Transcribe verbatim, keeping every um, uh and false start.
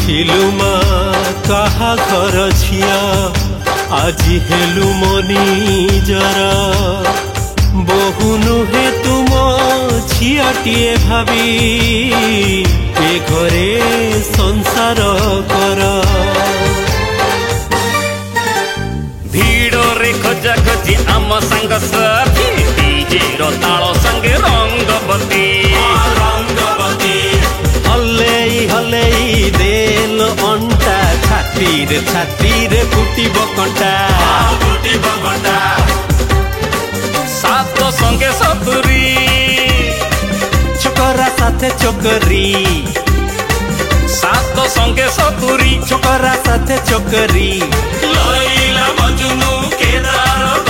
थिलु मा कहा घर झिया आजी हेलु मनी जरा बहु नुहे तुम झियाटिए भावी ए घरे संसार कर भीड़ रे खोजा खोजी आम संग साथी डीजे रो तालो संगे रंगवती रंगवती हले हले देल अंटा छाती रे छाती रे फुटिब कंटा फुटिब कंटा सात संगे सतुरी छोकरा साथे चोकरी सात संगे सतुरी छोकरा साथे चोकरी लैला मजनू केदार